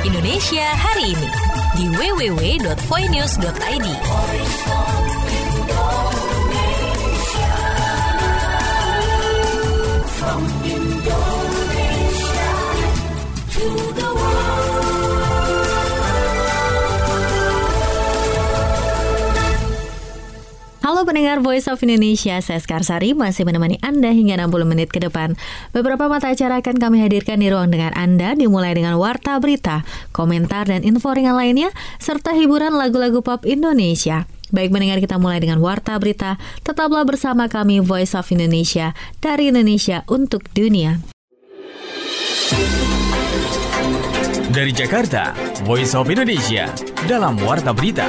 Indonesia hari ini di www.voinews.id. From Indonesia to the world. Halo pendengar Voice of Indonesia, saya Skarsari masih menemani Anda hingga 60 menit ke depan. Beberapa mata acara akan kami hadirkan di ruang dengar Anda, dimulai dengan warta berita, komentar dan info ringan lainnya, serta hiburan lagu-lagu pop Indonesia. Baik pendengar, kita mulai dengan warta berita. Tetaplah bersama kami Voice of Indonesia, dari Indonesia untuk dunia. Dari Jakarta, Voice of Indonesia dalam warta berita.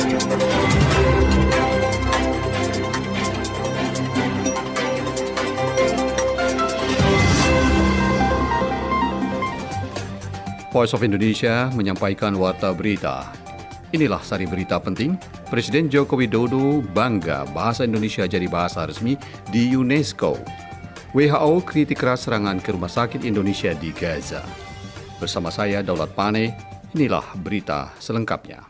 Voice of Indonesia menyampaikan warta berita. Inilah sari berita penting. Presiden Joko Widodo bangga bahasa Indonesia jadi bahasa resmi di UNESCO. WHO kritik keras serangan ke rumah sakit Indonesia di Gaza. Bersama saya Daulat Pane, inilah berita selengkapnya.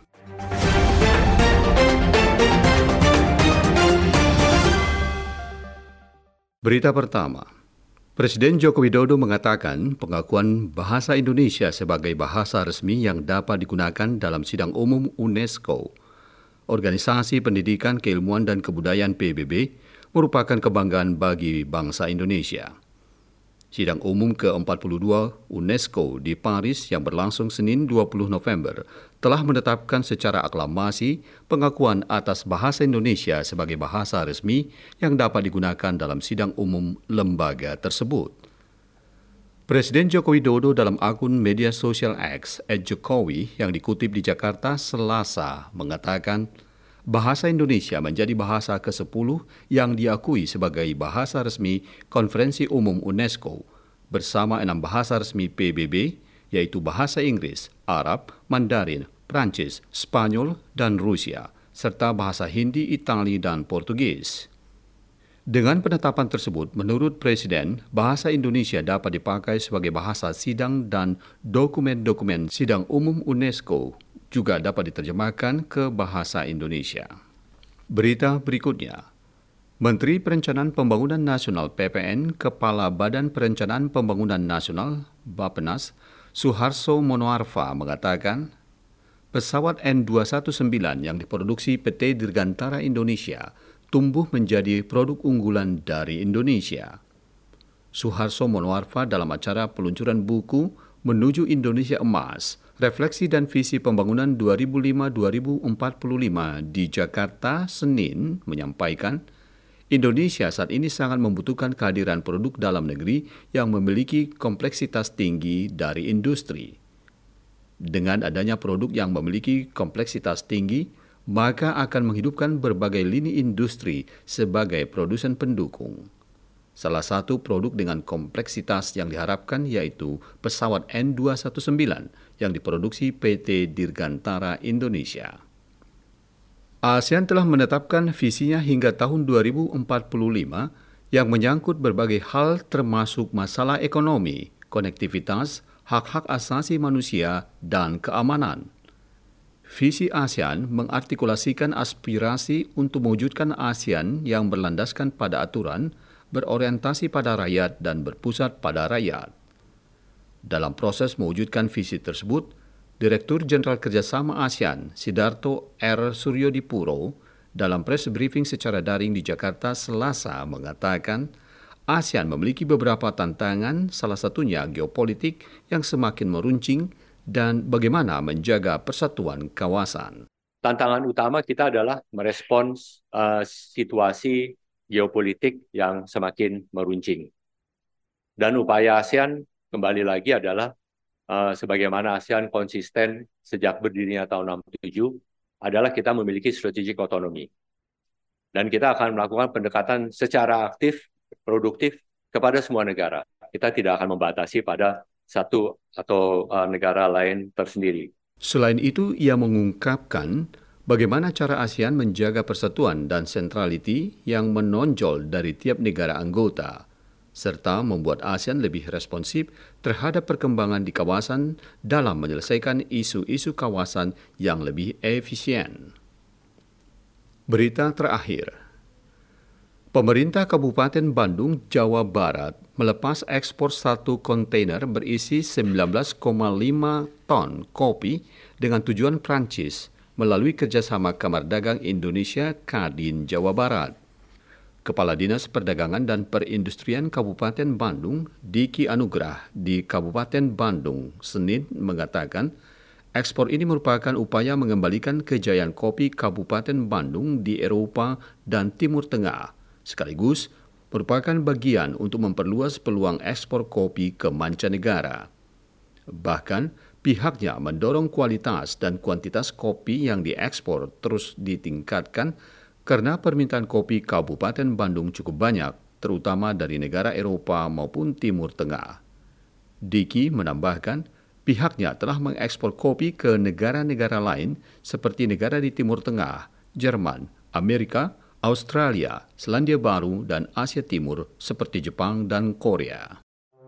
Berita pertama. Presiden Joko Widodo mengatakan pengakuan bahasa Indonesia sebagai bahasa resmi yang dapat digunakan dalam sidang umum UNESCO, Organisasi Pendidikan, Keilmuan dan Kebudayaan PBB, merupakan kebanggaan bagi bangsa Indonesia. Sidang umum ke-42 UNESCO di Paris yang berlangsung Senin 20 November telah menetapkan secara aklamasi pengakuan atas bahasa Indonesia sebagai bahasa resmi yang dapat digunakan dalam sidang umum lembaga tersebut. Presiden Joko Widodo dalam akun media sosial X @Jokowi yang dikutip di Jakarta Selasa mengatakan bahasa Indonesia menjadi bahasa ke-10 yang diakui sebagai bahasa resmi Konferensi Umum UNESCO bersama 6 bahasa resmi PBB, yaitu bahasa Inggris, Arab, Mandarin, Prancis, Spanyol, dan Rusia, serta bahasa Hindi, Itali, dan Portugis. Dengan penetapan tersebut, menurut Presiden, bahasa Indonesia dapat dipakai sebagai bahasa sidang dan dokumen-dokumen sidang umum UNESCO juga dapat diterjemahkan ke bahasa Indonesia. Berita berikutnya. Menteri Perencanaan Pembangunan Nasional (PPN), Kepala Badan Perencanaan Pembangunan Nasional (Bappenas), Suharso Monoarfa mengatakan, pesawat N219 yang diproduksi PT Dirgantara Indonesia tumbuh menjadi produk unggulan dari Indonesia. Suharso Monoarfa dalam acara peluncuran buku Menuju Indonesia Emas, Refleksi dan Visi Pembangunan 2005-2045 di Jakarta, Senin, menyampaikan, Indonesia saat ini sangat membutuhkan kehadiran produk dalam negeri yang memiliki kompleksitas tinggi dari industri. Dengan adanya produk yang memiliki kompleksitas tinggi, maka akan menghidupkan berbagai lini industri sebagai produsen pendukung. Salah satu produk dengan kompleksitas yang diharapkan yaitu pesawat N219 yang diproduksi PT Dirgantara Indonesia. ASEAN telah menetapkan visinya hingga tahun 2045 yang menyangkut berbagai hal termasuk masalah ekonomi, konektivitas, hak-hak asasi manusia, dan keamanan. Visi ASEAN mengartikulasikan aspirasi untuk mewujudkan ASEAN yang berlandaskan pada aturan, berorientasi pada rakyat dan berpusat pada rakyat. Dalam proses mewujudkan visi tersebut, Direktur Jenderal Kerjasama ASEAN, Sidarto R. Suryodipuro, dalam press briefing secara daring di Jakarta Selasa mengatakan, ASEAN memiliki beberapa tantangan, salah satunya geopolitik yang semakin meruncing dan bagaimana menjaga persatuan kawasan. Tantangan utama kita adalah merespons situasi geopolitik yang semakin meruncing. Dan upaya ASEAN kembali lagi adalah sebagaimana ASEAN konsisten sejak berdirinya tahun 67 adalah kita memiliki strategic autonomy. Dan kita akan melakukan pendekatan secara aktif, produktif kepada semua negara. Kita tidak akan membatasi pada satu atau negara lain tersendiri. Selain itu, ia mengungkapkan bagaimana cara ASEAN menjaga persatuan dan sentraliti yang menonjol dari tiap negara anggota. serta membuat ASEAN lebih responsif terhadap perkembangan di kawasan dalam menyelesaikan isu-isu kawasan yang lebih efisien. Berita terakhir. Pemerintah Kabupaten Bandung, Jawa Barat melepas ekspor 1 kontainer berisi 19,5 ton kopi dengan tujuan Prancis melalui kerjasama Kamar Dagang Indonesia Kadin Jawa Barat. Kepala Dinas Perdagangan dan Perindustrian Kabupaten Bandung, Diki Anugrah di Kabupaten Bandung, Senin mengatakan, ekspor ini merupakan upaya mengembalikan kejayaan kopi Kabupaten Bandung di Eropa dan Timur Tengah, sekaligus merupakan bagian untuk memperluas peluang ekspor kopi ke mancanegara. Bahkan, pihaknya mendorong kualitas dan kuantitas kopi yang diekspor terus ditingkatkan karena permintaan kopi Kabupaten Bandung cukup banyak, terutama dari negara Eropa maupun Timur Tengah. Diki menambahkan, pihaknya telah mengekspor kopi ke negara-negara lain seperti negara di Timur Tengah, Jerman, Amerika, Australia, Selandia Baru, dan Asia Timur seperti Jepang dan Korea.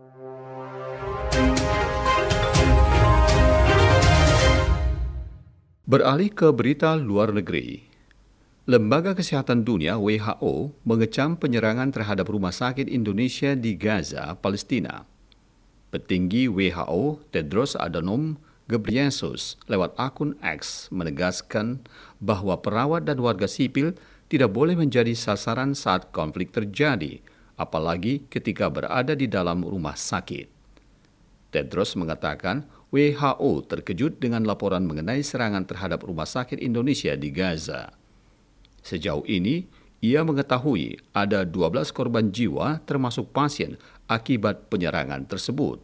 Beralih ke berita luar negeri. Lembaga Kesehatan Dunia WHO mengecam penyerangan terhadap rumah sakit Indonesia di Gaza, Palestina. Petinggi WHO Tedros Adhanom Ghebreyesus lewat akun X menegaskan bahwa perawat dan warga sipil tidak boleh menjadi sasaran saat konflik terjadi, apalagi ketika berada di dalam rumah sakit. Tedros mengatakan WHO terkejut dengan laporan mengenai serangan terhadap rumah sakit Indonesia di Gaza. Sejauh ini, ia mengetahui ada 12 korban jiwa termasuk pasien akibat penyerangan tersebut.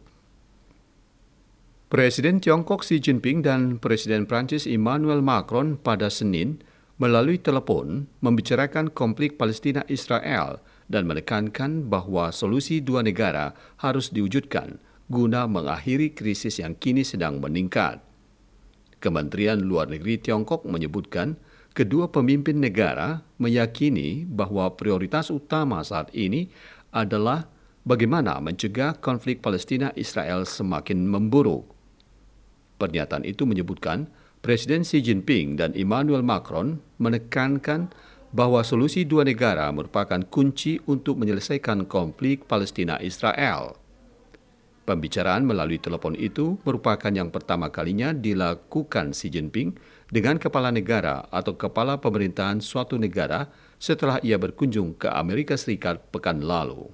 Presiden Tiongkok Xi Jinping dan Presiden Prancis Emmanuel Macron pada Senin melalui telepon membicarakan konflik Palestina-Israel dan menekankan bahwa solusi dua negara harus diwujudkan guna mengakhiri krisis yang kini sedang meningkat. Kementerian Luar Negeri Tiongkok menyebutkan kedua pemimpin negara meyakini bahwa prioritas utama saat ini adalah bagaimana mencegah konflik Palestina-Israel semakin memburuk. Pernyataan itu menyebutkan Presiden Xi Jinping dan Emmanuel Macron menekankan bahwa solusi dua negara merupakan kunci untuk menyelesaikan konflik Palestina-Israel. Pembicaraan melalui telepon itu merupakan yang pertama kalinya dilakukan Xi Jinping dengan kepala negara atau kepala pemerintahan suatu negara setelah ia berkunjung ke Amerika Serikat pekan lalu.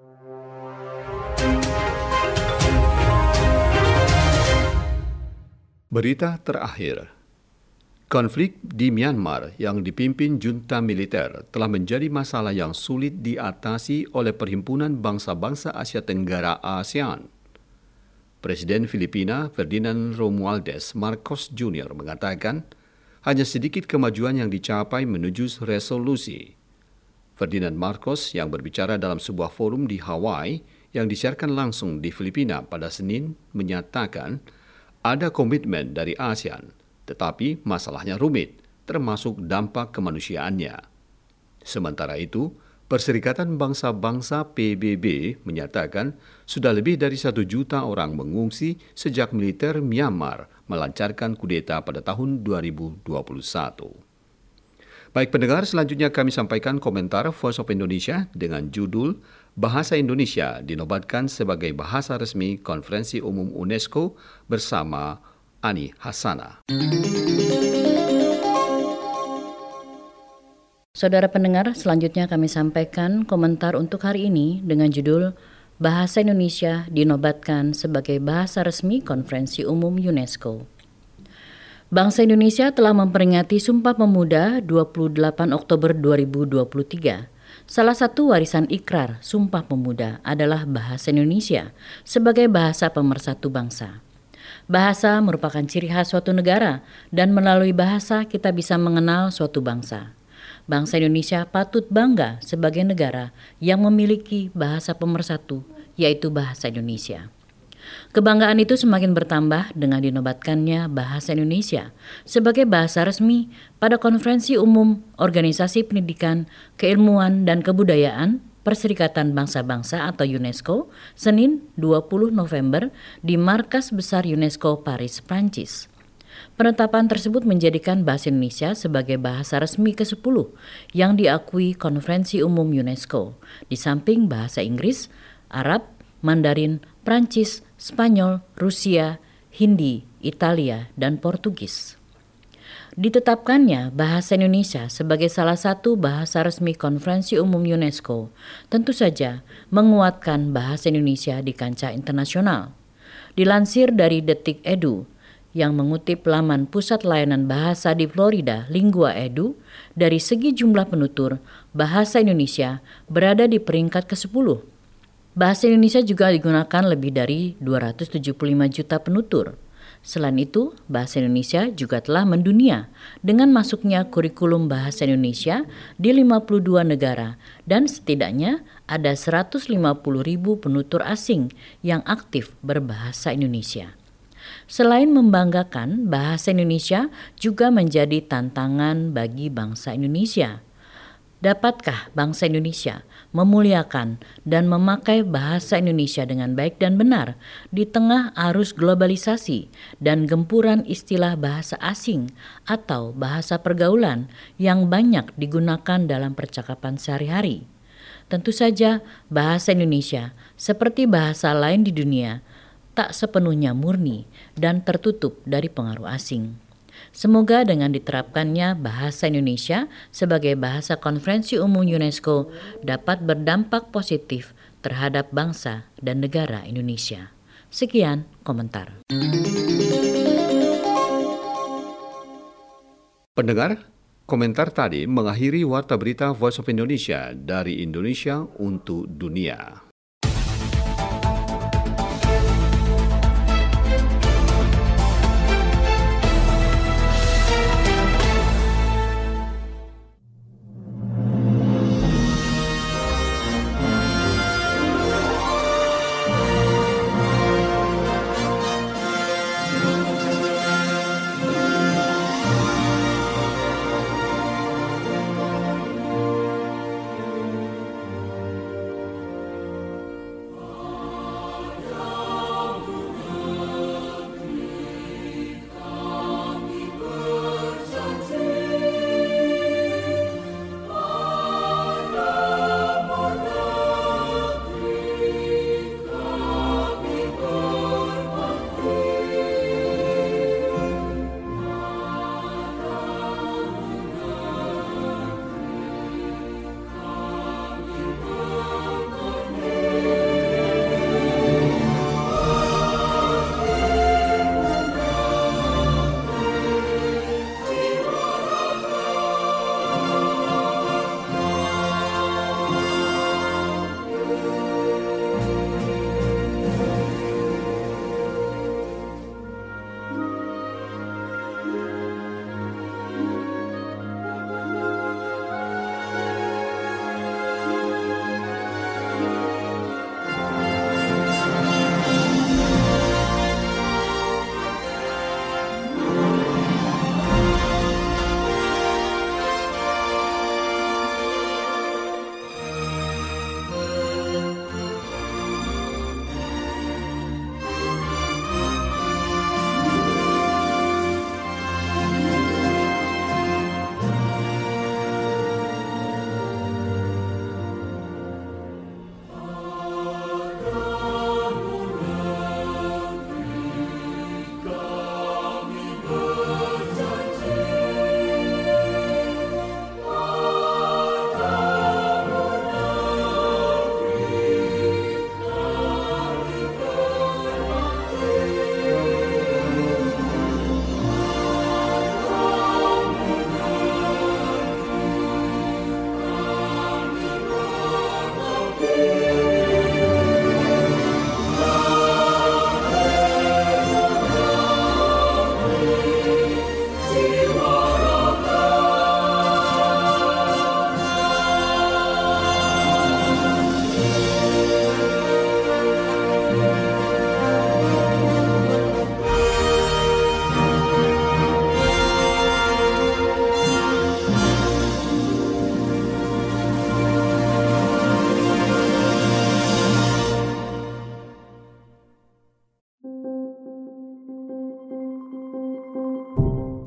Berita terakhir. Konflik di Myanmar yang dipimpin junta militer telah menjadi masalah yang sulit diatasi oleh Perhimpunan Bangsa-Bangsa Asia Tenggara ASEAN. Presiden Filipina Ferdinand Romualdez Marcos Jr. mengatakan hanya sedikit kemajuan yang dicapai menuju resolusi. Ferdinand Marcos yang berbicara dalam sebuah forum di Hawaii yang disiarkan langsung di Filipina pada Senin menyatakan ada komitmen dari ASEAN, tetapi masalahnya rumit, termasuk dampak kemanusiaannya. Sementara itu, Perserikatan Bangsa-Bangsa PBB menyatakan sudah lebih dari 1 juta orang mengungsi sejak militer Myanmar melancarkan kudeta pada tahun 2021. Baik pendengar, selanjutnya kami sampaikan komentar Voice of Indonesia dengan judul Bahasa Indonesia dinobatkan sebagai bahasa resmi Konferensi Umum UNESCO bersama Ani Hassana. Saudara pendengar, selanjutnya kami sampaikan komentar untuk hari ini dengan judul Bahasa Indonesia dinobatkan sebagai bahasa resmi Konferensi Umum UNESCO. Bangsa Indonesia telah memperingati Sumpah Pemuda 28 Oktober 2023. Salah satu warisan ikrar Sumpah Pemuda adalah bahasa Indonesia sebagai bahasa pemersatu bangsa. Bahasa merupakan ciri khas suatu negara dan melalui bahasa kita bisa mengenal suatu bangsa. Bangsa Indonesia patut bangga sebagai negara yang memiliki bahasa pemersatu, yaitu bahasa Indonesia. Kebanggaan itu semakin bertambah dengan dinobatkannya bahasa Indonesia sebagai bahasa resmi pada Konferensi Umum Organisasi Pendidikan, Keilmuan, dan Kebudayaan Perserikatan Bangsa-Bangsa atau UNESCO, Senin 20 November di Markas Besar UNESCO Paris, Prancis. Penetapan tersebut menjadikan bahasa Indonesia sebagai bahasa resmi ke-10 yang diakui Konferensi Umum UNESCO, di samping bahasa Inggris, Arab, Mandarin, Prancis, Spanyol, Rusia, Hindi, Italia, dan Portugis. Ditetapkannya bahasa Indonesia sebagai salah satu bahasa resmi Konferensi Umum UNESCO tentu saja menguatkan bahasa Indonesia di kancah internasional. Dilansir dari Detik Edu yang mengutip laman Pusat Layanan Bahasa di Florida, Lingua Edu, dari segi jumlah penutur, bahasa Indonesia berada di peringkat ke-10. Bahasa Indonesia juga digunakan lebih dari 275 juta penutur. Selain itu, bahasa Indonesia juga telah mendunia dengan masuknya kurikulum bahasa Indonesia di 52 negara dan setidaknya ada 150.000 penutur asing yang aktif berbahasa Indonesia. Selain membanggakan, bahasa Indonesia juga menjadi tantangan bagi bangsa Indonesia. Dapatkah bangsa Indonesia memuliakan dan memakai bahasa Indonesia dengan baik dan benar di tengah arus globalisasi dan gempuran istilah bahasa asing atau bahasa pergaulan yang banyak digunakan dalam percakapan sehari-hari? Tentu saja bahasa Indonesia, seperti bahasa lain di dunia, tak sepenuhnya murni dan tertutup dari pengaruh asing. Semoga dengan diterapkannya bahasa Indonesia sebagai bahasa Konferensi Umum UNESCO dapat berdampak positif terhadap bangsa dan negara Indonesia. Sekian komentar. Pendengar, komentar tadi mengakhiri Warta Berita Voice of Indonesia dari Indonesia untuk dunia.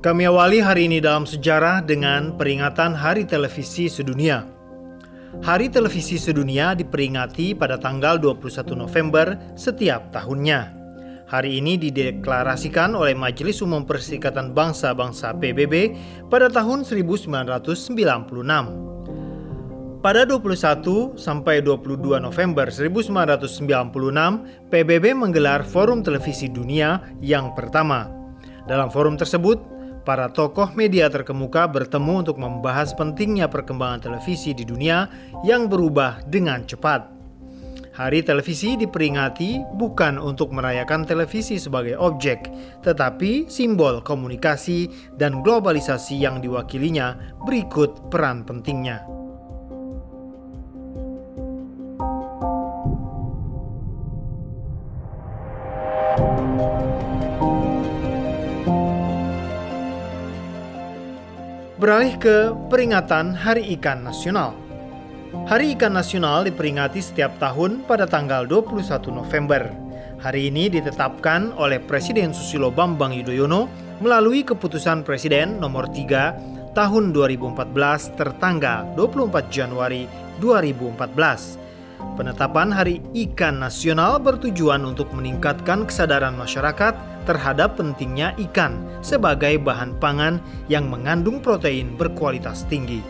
Kami awali hari ini dalam sejarah dengan peringatan Hari Televisi Sedunia. Hari Televisi Sedunia diperingati pada tanggal 21 November setiap tahunnya. Hari ini dideklarasikan oleh Majelis Umum Perserikatan Bangsa-Bangsa PBB pada tahun 1996. Pada 21 sampai 22 November 1996, PBB menggelar Forum Televisi Dunia yang pertama. Dalam forum tersebut, para tokoh media terkemuka bertemu untuk membahas pentingnya perkembangan televisi di dunia yang berubah dengan cepat. Hari Televisi diperingati bukan untuk merayakan televisi sebagai objek, tetapi simbol komunikasi dan globalisasi yang diwakilinya. Berikut peran pentingnya. Beralih ke peringatan Hari Ikan Nasional. Hari Ikan Nasional diperingati setiap tahun pada tanggal 21 November. Hari ini ditetapkan oleh Presiden Susilo Bambang Yudhoyono melalui Keputusan Presiden Nomor 3 Tahun 2014 tertanggal 24 Januari 2014. Penetapan Hari Ikan Nasional bertujuan untuk meningkatkan kesadaran masyarakat terhadap pentingnya ikan sebagai bahan pangan yang mengandung protein berkualitas tinggi.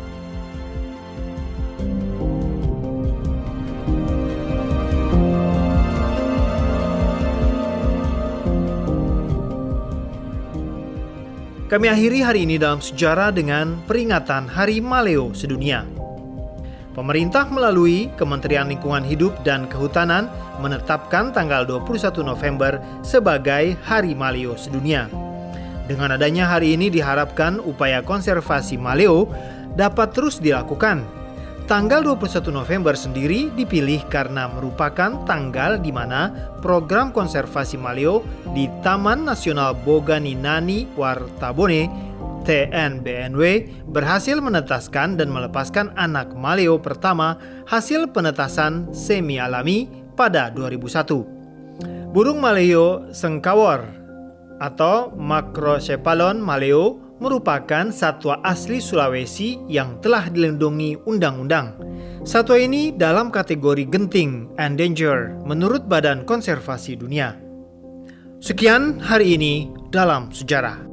Kami akhiri hari ini dalam sejarah dengan peringatan Hari Maleo Sedunia. Pemerintah melalui Kementerian Lingkungan Hidup dan Kehutanan menetapkan tanggal 21 November sebagai Hari Maleo Sedunia. Dengan adanya hari ini diharapkan upaya konservasi maleo dapat terus dilakukan. Tanggal 21 November sendiri dipilih karena merupakan tanggal di mana program konservasi maleo di Taman Nasional Boganinani Wartabone TNBNW berhasil menetaskan dan melepaskan anak maleo pertama hasil penetasan semi alami pada 2001. Burung maleo sengkawor atau Macrocephalon maleo merupakan satwa asli Sulawesi yang telah dilindungi undang-undang. Satwa ini dalam kategori genting endanger menurut Badan Konservasi Dunia. Sekian hari ini dalam sejarah.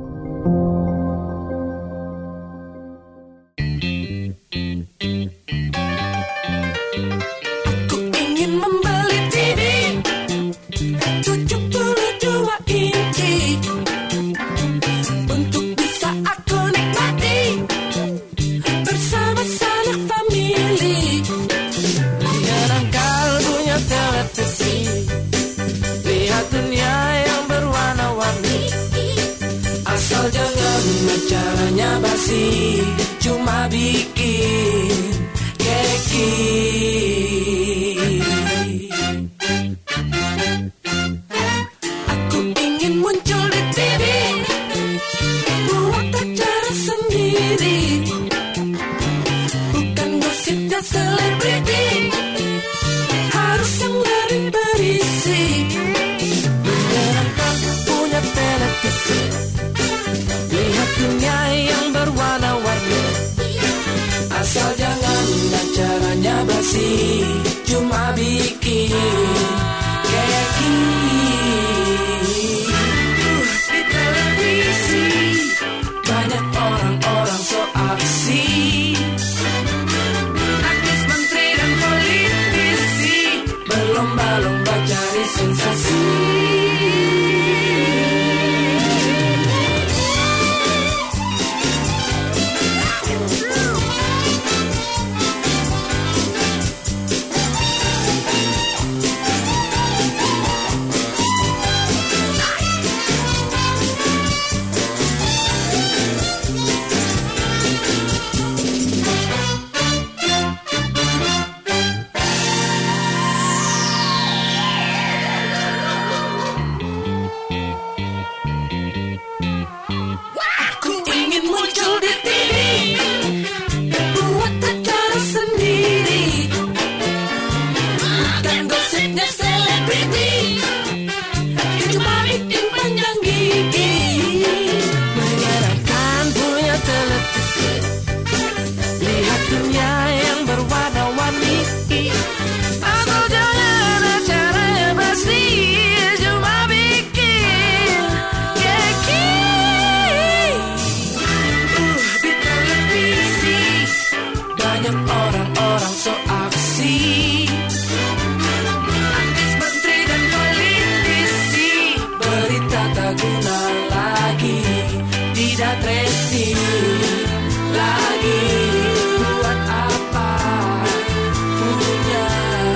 Caranya basi, cuma bikin keki. Aku ingin muncul di TV, buat acara sendiri, bukan gosipnya selebriti, harus yang lebih berisi. Menyenangkan punya televisi, lihat dunia yang berwarna-warni, asal jangan acaranya basi, cuma bikin keki. Di televisi banyak orang-orang so aksi, artis, menteri dan politisi berlomba-lomba cari sensasi. lagi buat apa punya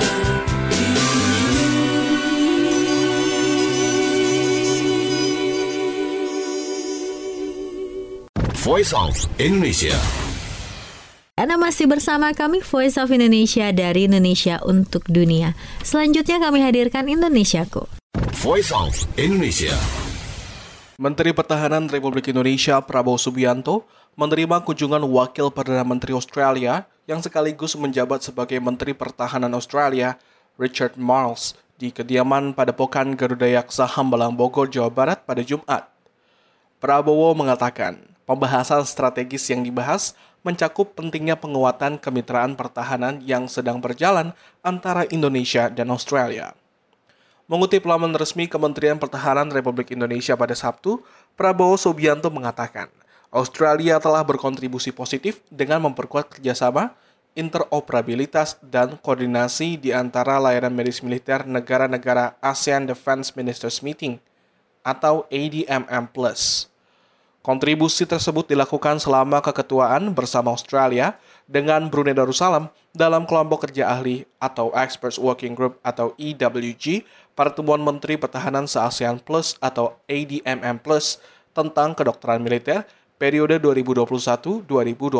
Voice of Indonesia. Anda masih bersama kami Voice of Indonesia dari Indonesia untuk Dunia. Selanjutnya kami hadirkan Indonesiaku. Voice of Indonesia. Menteri Pertahanan Republik Indonesia Prabowo Subianto menerima kunjungan Wakil Perdana Menteri Australia yang sekaligus menjabat sebagai Menteri Pertahanan Australia, Richard Marles, di kediaman Padepokan Garuda Yaksa Hambalang Bogor, Jawa Barat pada Jumat. Prabowo mengatakan, pembahasan strategis yang dibahas mencakup pentingnya penguatan kemitraan pertahanan yang sedang berjalan antara Indonesia dan Australia. Mengutip laman resmi Kementerian Pertahanan Republik Indonesia pada Sabtu, Prabowo Subianto mengatakan, Australia telah berkontribusi positif dengan memperkuat kerjasama, interoperabilitas, dan koordinasi di antara layanan medis militer negara-negara ASEAN Defense Ministers Meeting atau ADMM+. Kontribusi tersebut dilakukan selama keketuaan bersama Australia dengan Brunei Darussalam dalam kelompok kerja ahli atau Experts Working Group atau EWG Pertemuan Menteri Pertahanan se-ASEAN Plus atau ADMM Plus tentang kedokteran militer periode 2021-2024.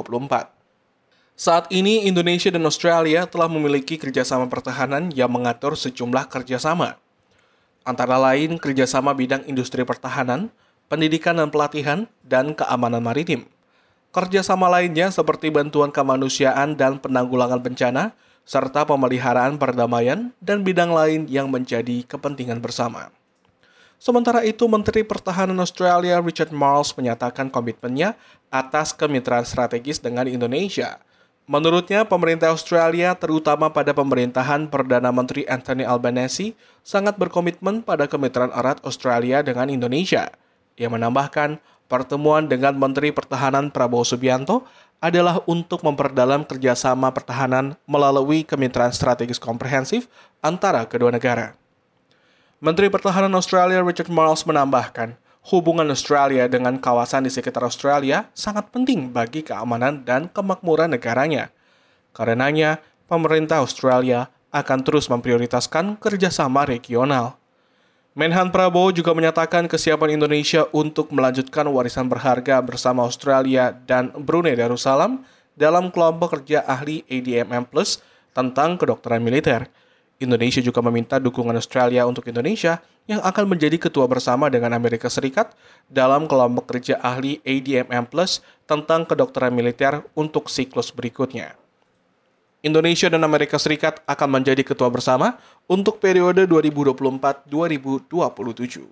Saat ini Indonesia dan Australia telah memiliki kerjasama pertahanan yang mengatur sejumlah kerjasama. Antara lain kerjasama bidang industri pertahanan, pendidikan dan pelatihan, dan keamanan maritim. Kerjasama lainnya seperti bantuan kemanusiaan dan penanggulangan bencana, serta pemeliharaan perdamaian dan bidang lain yang menjadi kepentingan bersama. Sementara itu, Menteri Pertahanan Australia Richard Marles menyatakan komitmennya atas kemitraan strategis dengan Indonesia. Menurutnya, pemerintah Australia, terutama pada pemerintahan Perdana Menteri Anthony Albanese, sangat berkomitmen pada kemitraan erat Australia dengan Indonesia. Ia menambahkan, pertemuan dengan Menteri Pertahanan Prabowo Subianto adalah untuk memperdalam kerjasama pertahanan melalui kemitraan strategis komprehensif antara kedua negara. Menteri Pertahanan Australia Richard Marles menambahkan, hubungan Australia dengan kawasan di sekitar Australia sangat penting bagi keamanan dan kemakmuran negaranya. Karenanya, pemerintah Australia akan terus memprioritaskan kerjasama regional. Menhan Prabowo juga menyatakan kesiapan Indonesia untuk melanjutkan warisan berharga bersama Australia dan Brunei Darussalam dalam kelompok kerja ahli ADMM Plus tentang kedokteran militer. Indonesia juga meminta dukungan Australia untuk Indonesia yang akan menjadi ketua bersama dengan Amerika Serikat dalam kelompok kerja ahli ADMM Plus tentang kedokteran militer untuk siklus berikutnya. Indonesia dan Amerika Serikat akan menjadi ketua bersama untuk periode 2024-2027.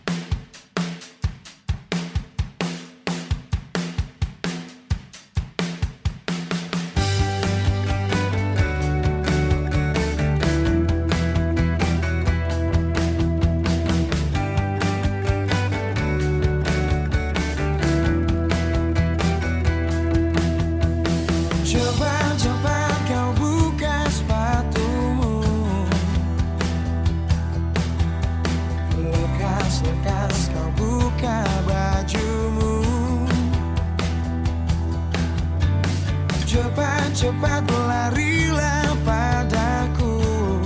Cepat larilah padaku.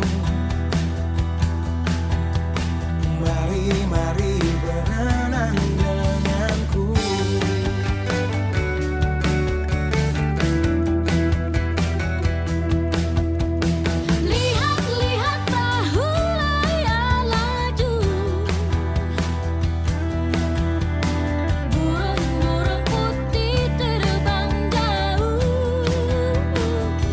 Mari berenang denganku. Lihat perahu layar laju. Burung-burung putih terbang jauh.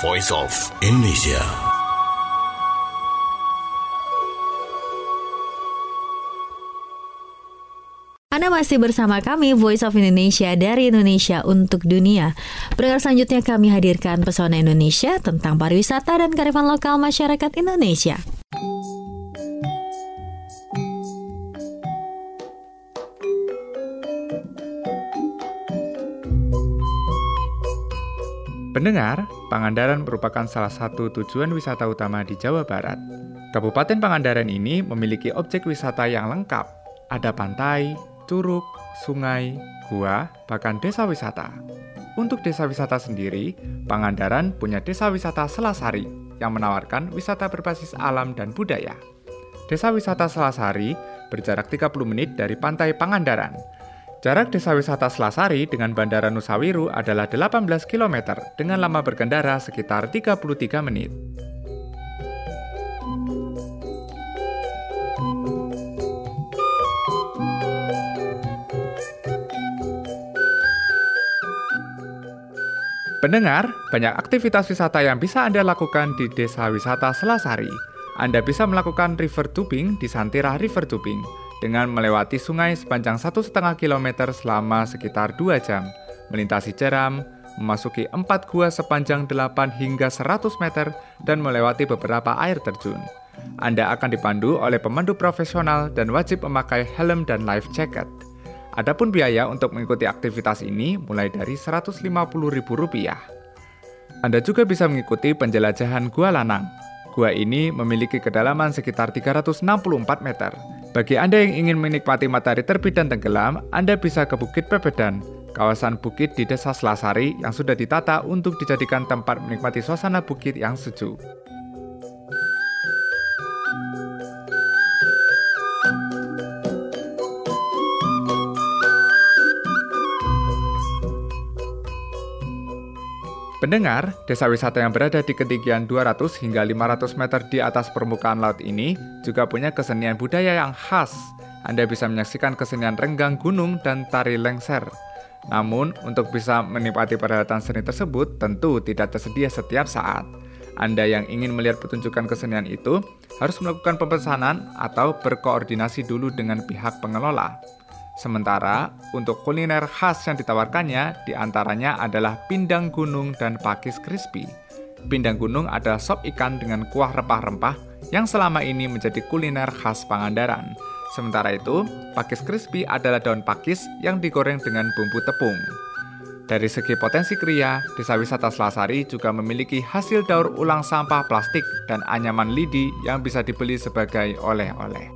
Voice of Indonesia. Anda masih bersama kami, Voice of Indonesia dari Indonesia untuk Dunia. Pendengar selanjutnya kami hadirkan Pesona Indonesia tentang pariwisata dan kearifan lokal masyarakat Indonesia. Pendengar, Pangandaran merupakan salah satu tujuan wisata utama di Jawa Barat. Kabupaten Pangandaran ini memiliki objek wisata yang lengkap. Ada pantai, curug, sungai, gua, bahkan desa wisata. Untuk desa wisata sendiri, Pangandaran punya desa wisata Selasari yang menawarkan wisata berbasis alam dan budaya. Desa wisata Selasari berjarak 30 menit dari pantai Pangandaran. Jarak desa wisata Selasari dengan Bandara Nusawiru adalah 18 km dengan lama berkendara sekitar 33 menit. Pendengar, banyak aktivitas wisata yang bisa Anda lakukan di Desa Wisata Selasari. Anda bisa melakukan river tubing di Santira River Tubing dengan melewati sungai sepanjang 1,5 km selama sekitar 2 jam, melintasi jeram, memasuki 4 gua sepanjang 8 hingga 100 meter, dan melewati beberapa air terjun. Anda akan dipandu oleh pemandu profesional dan wajib memakai helm dan life jacket. Adapun biaya untuk mengikuti aktivitas ini mulai dari Rp150.000. Anda juga bisa mengikuti penjelajahan Gua Lanang. Gua ini memiliki kedalaman sekitar 364 meter. Bagi Anda yang ingin menikmati matahari terbit dan tenggelam, Anda bisa ke Bukit Pebedan, kawasan bukit di Desa Selasari yang sudah ditata untuk dijadikan tempat menikmati suasana bukit yang sejuk. Pendengar, desa wisata yang berada di ketinggian 200 hingga 500 meter di atas permukaan laut ini juga punya kesenian budaya yang khas. Anda bisa menyaksikan kesenian renggang gunung dan tari lengser. Namun, untuk bisa menikmati perhelatan seni tersebut tentu tidak tersedia setiap saat. Anda yang ingin melihat pertunjukan kesenian itu harus melakukan pemesanan atau berkoordinasi dulu dengan pihak pengelola. Sementara, untuk kuliner khas yang ditawarkannya, diantaranya adalah pindang gunung dan pakis crispy. Pindang gunung adalah sop ikan dengan kuah rempah-rempah yang selama ini menjadi kuliner khas Pangandaran. Sementara itu, pakis crispy adalah daun pakis yang digoreng dengan bumbu tepung. Dari segi potensi kria, Desa Wisata Selasari juga memiliki hasil daur ulang sampah plastik dan anyaman lidi yang bisa dibeli sebagai oleh-oleh.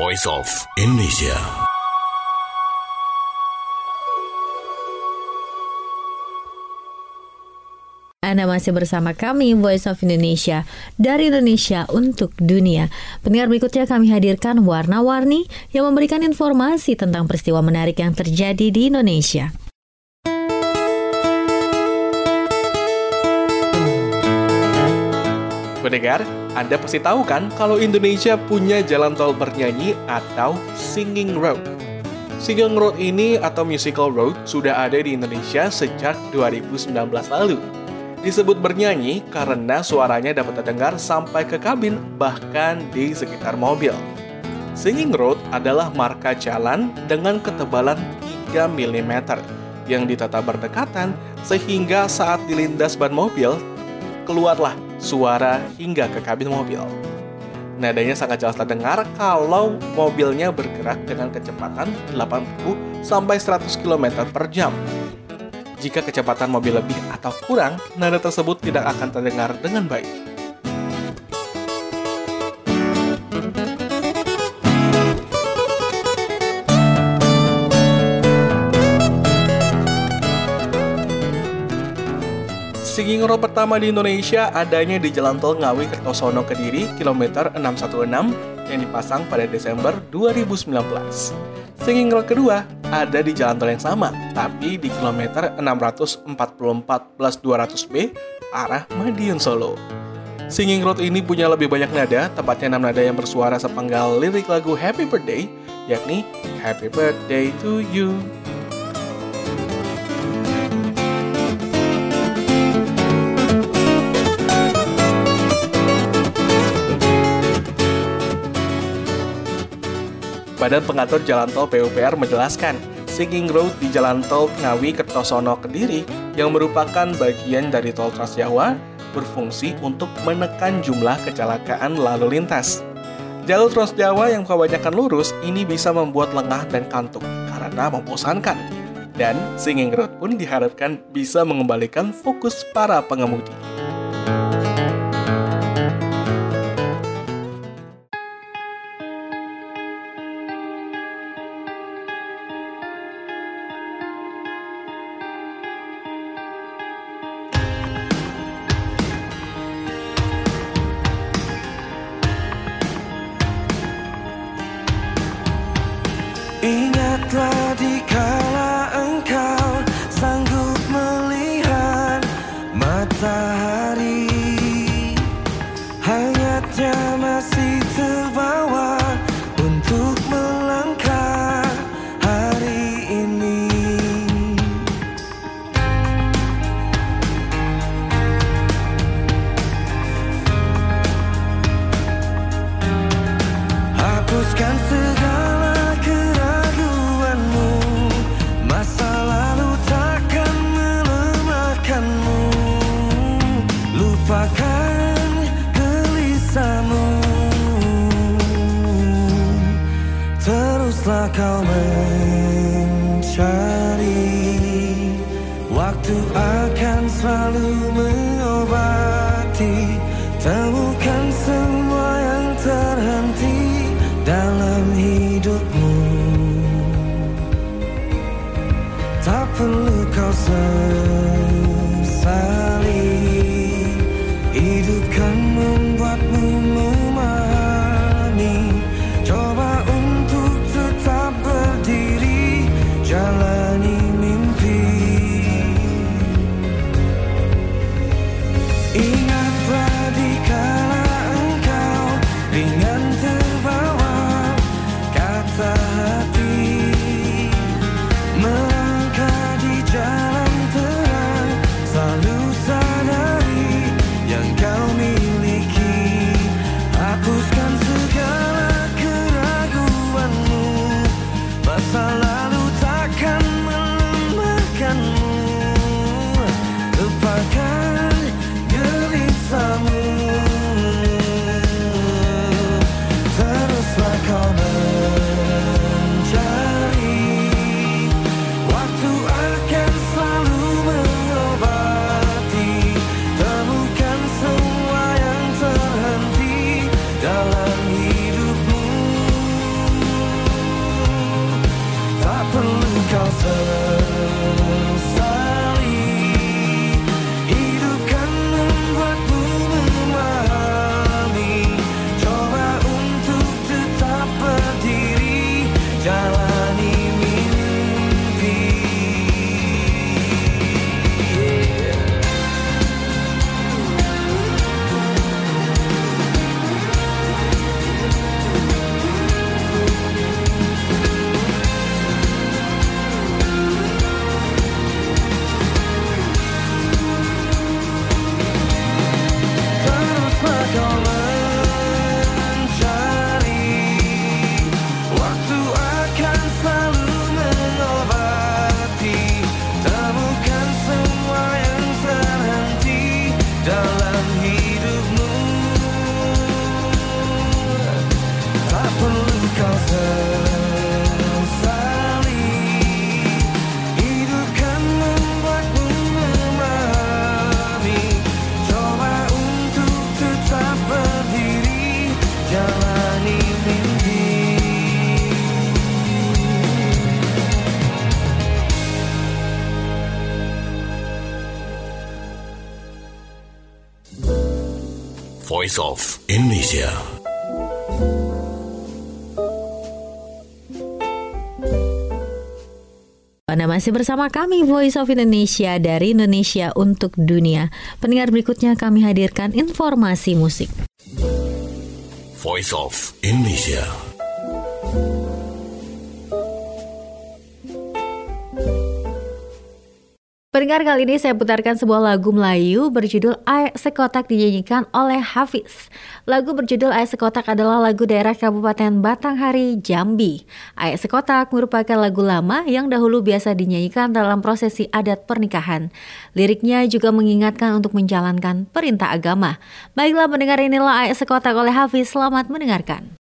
Voice of Indonesia. Anda masih bersama kami, Voice of Indonesia, dari Indonesia untuk dunia. Pendengar, berikutnya kami hadirkan Warna-Warni yang memberikan informasi tentang peristiwa menarik yang terjadi di Indonesia. Pendengar, Anda pasti tahu kan kalau Indonesia punya jalan tol bernyanyi atau Singing Road. Singing Road ini atau Musical Road sudah ada di Indonesia sejak 2019 lalu. Disebut bernyanyi karena suaranya dapat terdengar sampai ke kabin, bahkan di sekitar mobil. Singing Road adalah marka jalan dengan ketebalan 3 mm yang ditata berdekatan sehingga saat dilindas ban mobil, keluarlah suara hingga ke kabin mobil. Nadanya sangat jelas terdengar kalau mobilnya bergerak dengan kecepatan 80 sampai 100 km per jam. Jika kecepatan mobil lebih atau kurang, nada tersebut tidak akan terdengar dengan baik. Singing Road pertama di Indonesia adanya di Jalan Tol Ngawi Kertosono Kediri, kilometer 616, yang dipasang pada Desember 2019. Singing Road kedua ada di jalan tol yang sama, tapi di kilometer 644+200B arah Madiun Solo. Singing Road ini punya lebih banyak nada, tepatnya 6 nada yang bersuara sepenggal lirik lagu Happy Birthday, yakni Happy Birthday to You. Badan Pengatur Jalan Tol PUPR menjelaskan, Singing Road di Jalan Tol Ngawi Kertosono Kediri yang merupakan bagian dari Tol Trans Jawa berfungsi untuk menekan jumlah kecelakaan lalu lintas. Jalur Trans Jawa yang kebanyakan lurus ini bisa membuat lengah dan kantuk karena membosankan. Dan Singing Road pun diharapkan bisa mengembalikan fokus para pengemudi. Ingatlah dikala engkau sanggup melihat matahari, hangatnya masih terbawa untuk melangkah hari ini. Hapuskan segala keraguanmu, masa lalu takkan melemahkanmu. Lupakan gelisahmu, teruslah kau mencari. Waktu akan selalu mengobati, temukan semua yang terhenti dalam hidupmu. Tak perlu kau sesali, hidup kan membuatmu memahami. Coba untuk tetap berdiri, jalani mimpi. Ingatlah dikala engkau ringan terbawa kata hati, melangkah di jalan terang, selalu Voice of Indonesia. Anda masih bersama kami Voice of Indonesia dari Indonesia untuk Dunia. Pendengar, berikutnya kami hadirkan informasi musik. Voice of Indonesia. Pendengar, kali ini saya putarkan sebuah lagu Melayu berjudul Aek Sekotak dinyanyikan oleh Hafiz. Lagu berjudul Aek Sekotak adalah lagu daerah Kabupaten Batanghari, Jambi. Aek Sekotak merupakan lagu lama yang dahulu biasa dinyanyikan dalam prosesi adat pernikahan. Liriknya juga mengingatkan untuk menjalankan perintah agama. Baiklah pendengar, inilah Aek Sekotak oleh Hafiz. Selamat mendengarkan.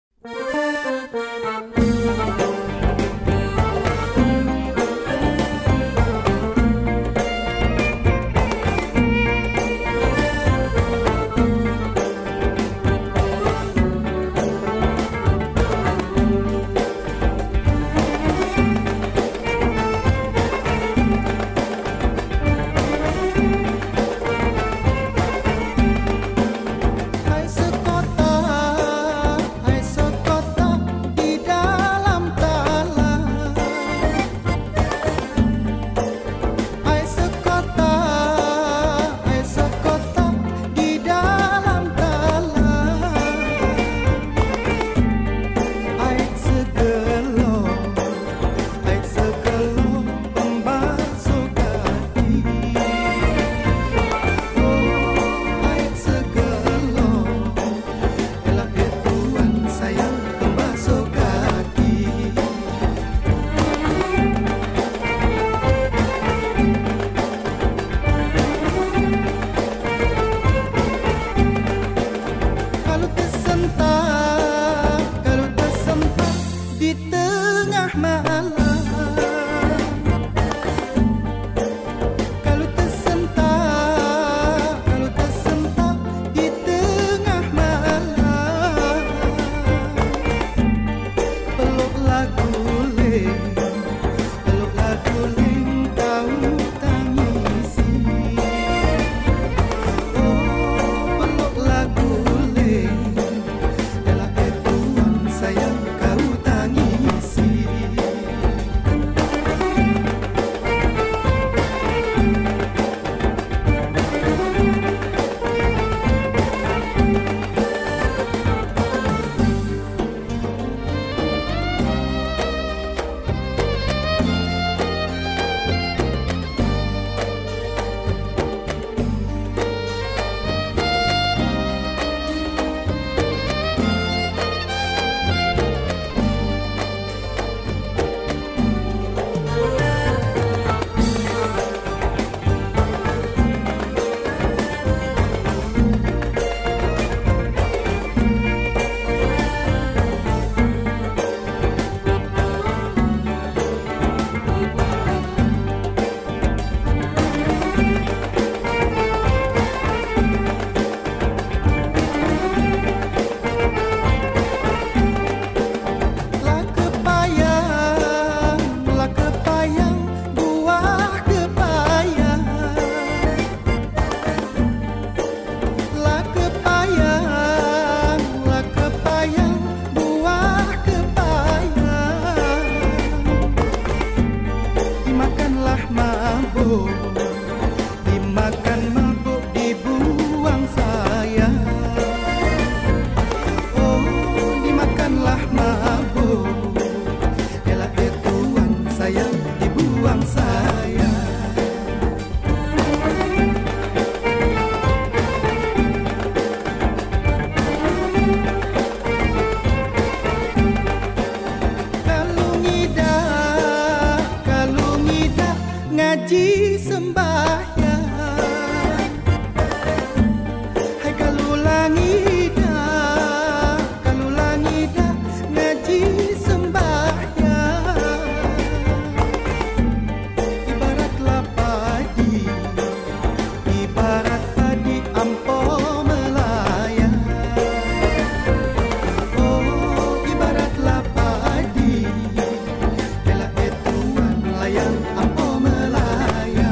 Ampo Melaya.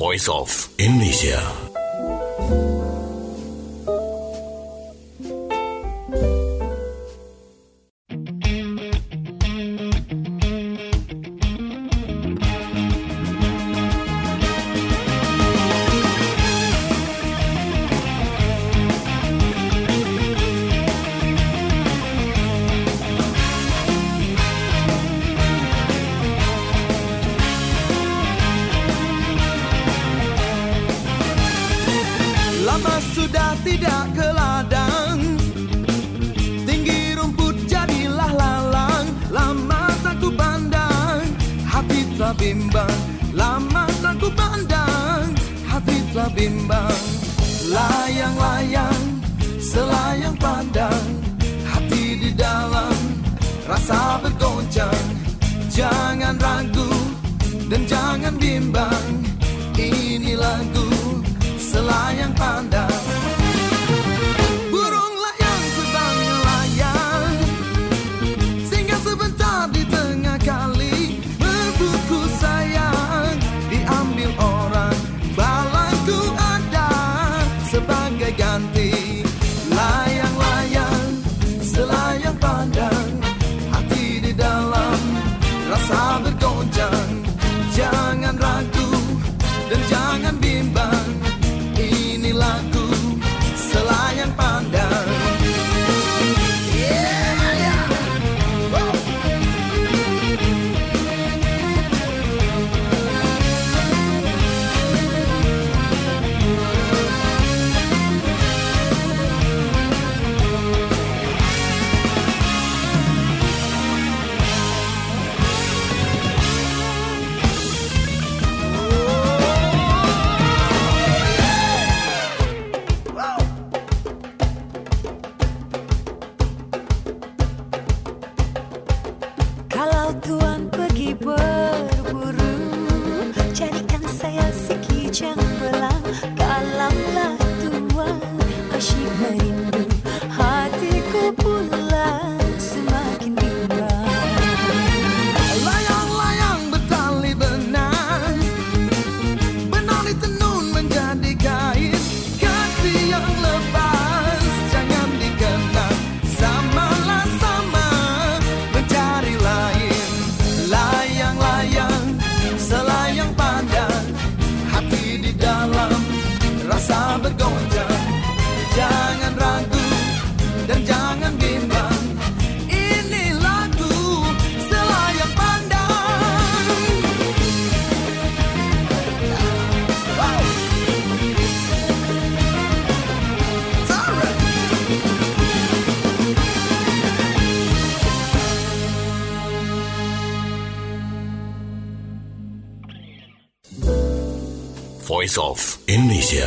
Voice of Indonesia. Lama sudah tidak ke ladang, tinggi rumput jadilah lalang. Lama tak ku pandang, hati telah bimbang. Lama tak ku pandang, hati telah bimbang. Layang-layang, selayang pandang, hati di dalam rasa bergoncang. Jangan ragu dan jangan bimbang, ini lagu selayang pandang. Burung layang terbang melayang, singgah sebentar di tengah kali. Berbuku sayang diambil orang, balaku ada sebagai ganti. Layang-layang, selayang pandang, hati di dalam rasa bergoncang. Jangan ragu dan jangan bimbang, ini lagu selayang pandang. Kalau tuan pergi berburu, carikan saya sekijang belang. Kalaulah tuan asyik merindu, hatiku pula semakin bimbang. Layang-layang bertali benang, benang ditenun menjadi kain. Kasih yang lepas jangan dikenang, samalah sama mencari lain. Layang-layang, selayang pandang, hati di dalam rasa bergoncang. Jangan ragu dan jangan bimbang, ini lagu selayang pandang. Wow. Alright. Voice of Indonesia.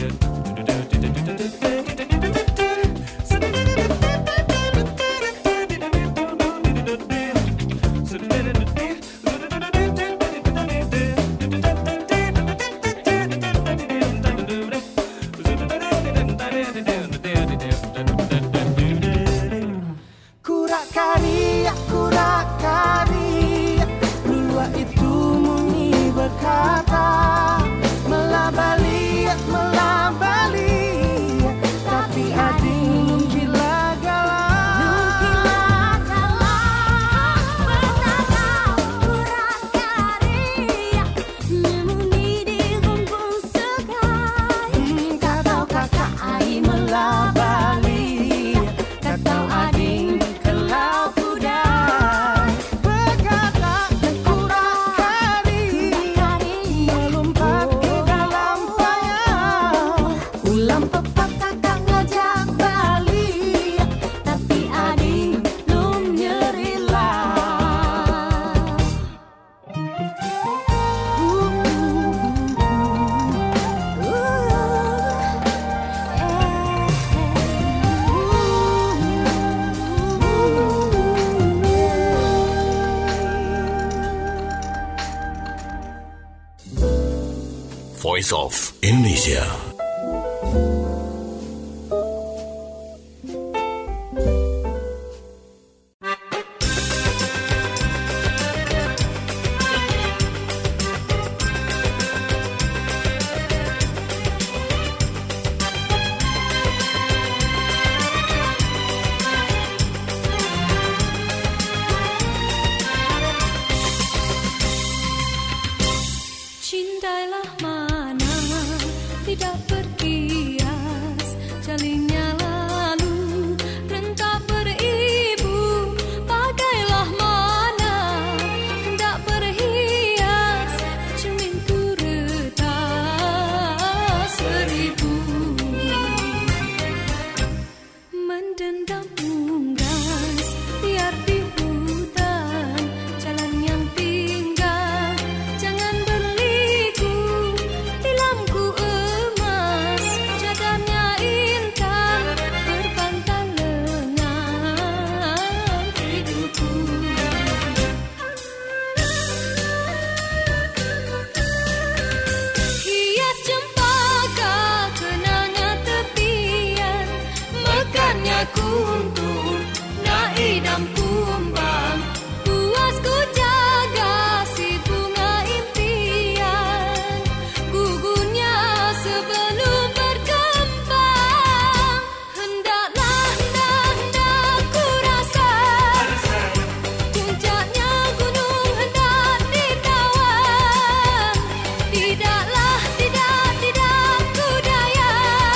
Voice of Indonesia. Cintailah mana tidak berkias, jalinnya lalu rentak beribu. Pakailah mana hendak berhias, cerminku retas seribu. Mendendam unggas biar di hutan, jalan yang tinggal jangan berliku. Tilamku emas, cadangnya intan, berbantal lengan hidupku. Hias cempaka kenanga tepian, mekarnya kuntul nak idam kumbang. Puasku jaga si bunga impian, gugurnya sebelum berkembang. Hendaklah ku rasa puncaknya gunung hendak ditawan. Tidaklah ku daya,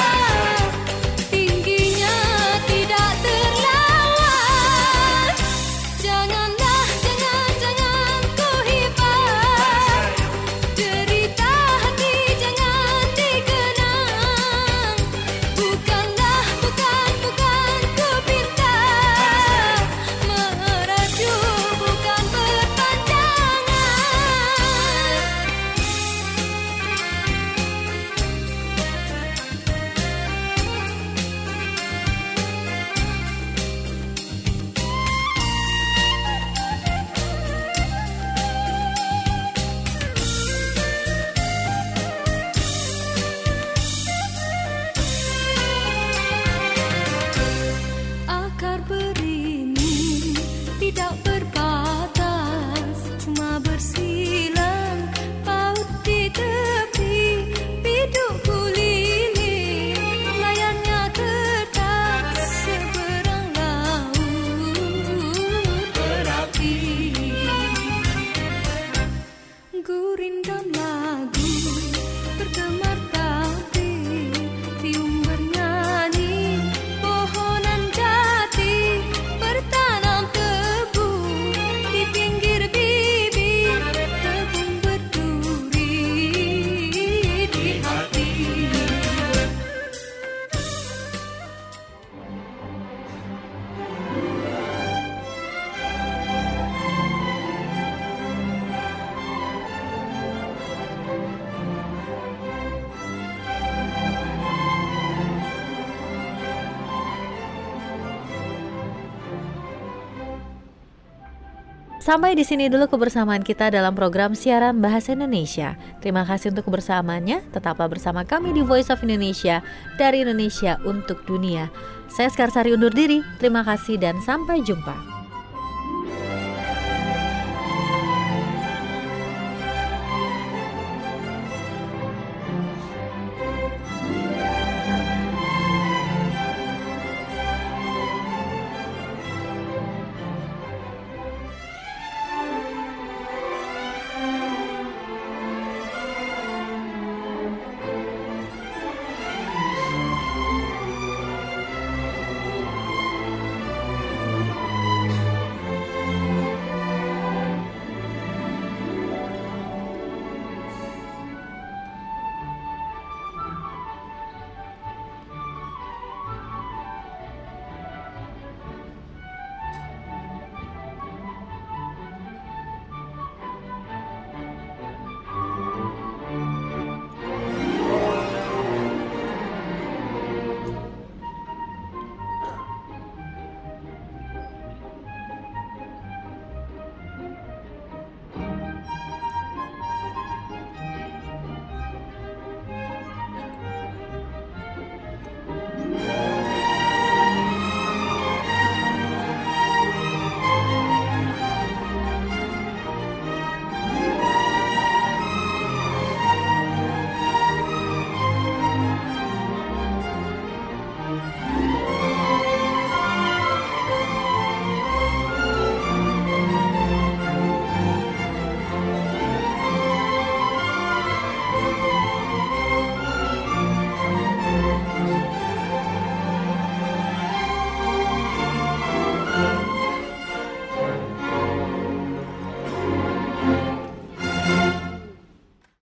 tingginya tidak terlawan. Janganlah ku hibat, derita hati jangan dikenang. Bukan ku pinta, merajuk bukan akar beringin tidak berbatas, cuma bersilang paut di tepi. Bidukku lilin, layarnya kertas, seberang laut berapi. Gurindam lagu bergemar tabir, tiung bernyanyi pohonan jati, bertanam tebu di pinggir bibir, kebun berduri di hati. Sampai di sini dulu kebersamaan kita dalam program siaran Bahasa Indonesia. Terima kasih untuk kebersamaannya. Tetaplah bersama kami di Voice of Indonesia, dari Indonesia untuk dunia. Saya Skarsari undur diri. Terima kasih dan sampai jumpa.